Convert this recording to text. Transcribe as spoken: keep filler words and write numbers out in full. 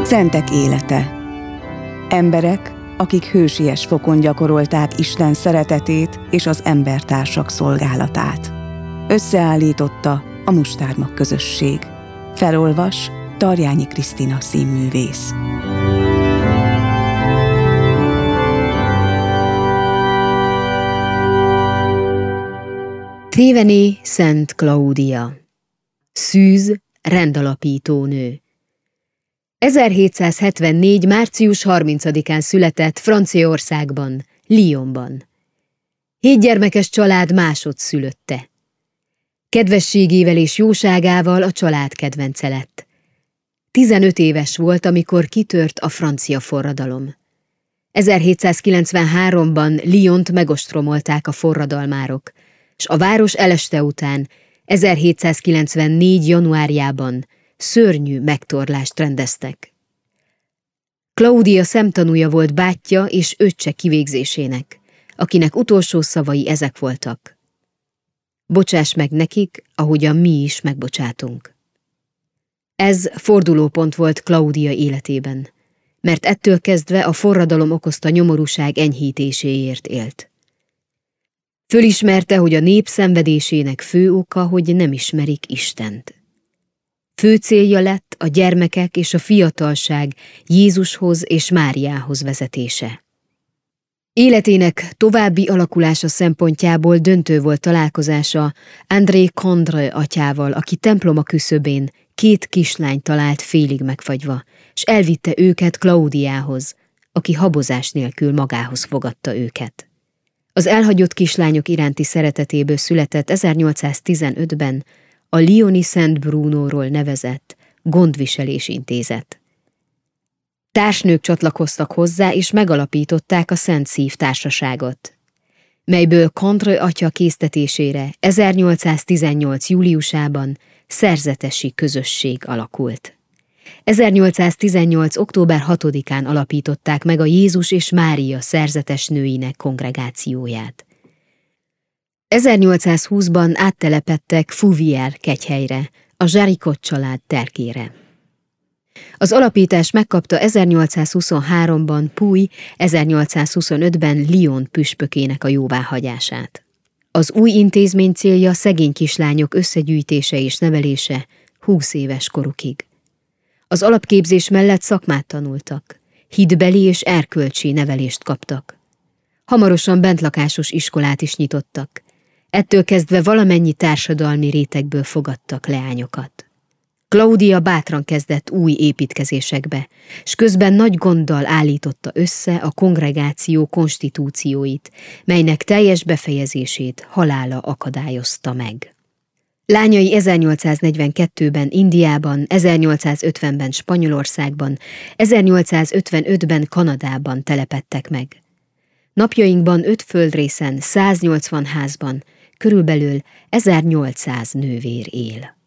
Szentek élete. Emberek, akik hősies fokon gyakorolták Isten szeretetét és az embertársak szolgálatát. Összeállította a Mustármag közösség. Felolvas Tarjányi Krisztina színművész. Trévené Szent Klaudia. Szűz, rendalapító nő. ezerhétszázhetvennégy. március harmincadikán született Franciaországban, Lyonban. Hétgyermekes család másodszülötte. Kedvességével és jóságával a család kedvence lett. Tizenöt éves volt, amikor kitört a francia forradalom. ezerhétszázkilencvenháromban Lyont megostromolták a forradalmárok, s a város eleste után, ezerhétszázkilencvennégy. januárjában szörnyű megtorlást rendeztek. Klaudia szemtanúja volt bátyja és öccse kivégzésének, akinek utolsó szavai ezek voltak: bocsáss meg nekik, ahogyan mi is megbocsátunk. Ez fordulópont volt Klaudia életében, mert ettől kezdve a forradalom okozta nyomorúság enyhítéséért élt. Fölismerte, hogy a nép szenvedésének fő oka, hogy nem ismerik Istent. Fő célja lett a gyermekek és a fiatalság Jézushoz és Máriához vezetése. Életének további alakulása szempontjából döntő volt találkozása André Condre atyával, aki temploma küszöbén két kislányt talált félig megfagyva, s elvitte őket Klaudiához, aki habozás nélkül magához fogadta őket. Az elhagyott kislányok iránti szeretetéből született ezernyolcszáztizenötben a lyoni Szent Brunóról nevezett Gondviselés Intézet. Társnők csatlakoztak hozzá, és megalapították a Szent Szív Társaságot, melyből Condre atya késztetésére ezernyolcszáztizennyolc. júliusában szerzetesi közösség alakult. ezernyolcszáztizennyolc. október hatodikán alapították meg a Jézus és Mária szerzetes nőinek kongregációját. ezernyolcszázhúszban áttelepedtek Fouvrière kegyhelyre, a Jaricot család terkére. Az alapítás megkapta ezernyolcszázhuszonháromban Puy, ezernyolcszázhuszonötben Lyon püspökének a jóváhagyását. Az új intézmény célja szegény kislányok összegyűjtése és nevelése húsz éves korukig. Az alapképzés mellett szakmát tanultak, hitbeli és erkölcsi nevelést kaptak. Hamarosan bentlakásos iskolát is nyitottak, ettől kezdve valamennyi társadalmi rétegből fogadtak leányokat. Klaudia bátran kezdett új építkezésekbe, s közben nagy gonddal állította össze a kongregáció konstitúcióit, melynek teljes befejezését halála akadályozta meg. Lányai ezernyolcszáznegyvenkettőben Indiában, ezernyolcszázötvenben Spanyolországban, ezernyolcszázötvenötben Kanadában telepedtek meg. Napjainkban öt földrészen, száznyolcvan házban körülbelül ezernyolcszáz nővér él.